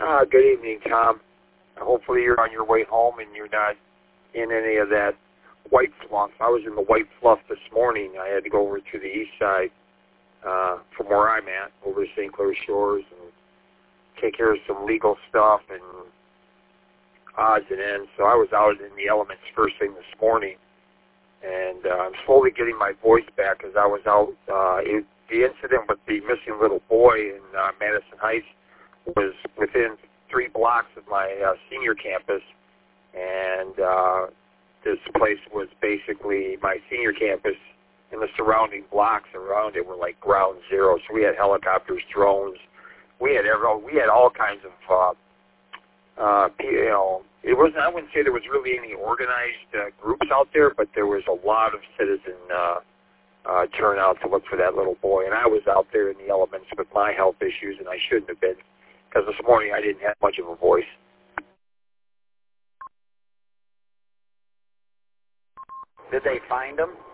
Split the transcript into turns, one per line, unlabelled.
Good evening, Tom. Hopefully you're on your way home and you're not in any of that white fluff. I was in the white fluff this morning. I had to go over to the east side from where I'm at, over to St. Clair Shores, and take care of some legal stuff and odds and ends. So I was out in the elements first thing this morning, and I'm slowly getting my voice back because I was out. The incident with the missing little boy in Madison Heights was within 3 blocks of my senior campus, and this place was basically my senior campus, and the surrounding blocks around it were like ground zero. So we had helicopters, drones, we had all kinds of it wasn't. I wouldn't say there was really any organized groups out there, but there was a lot of citizen turnout to look for that little boy. And I was out there in the elements with my health issues, and I shouldn't have been, because this morning I didn't have much of a voice.
Did they find him?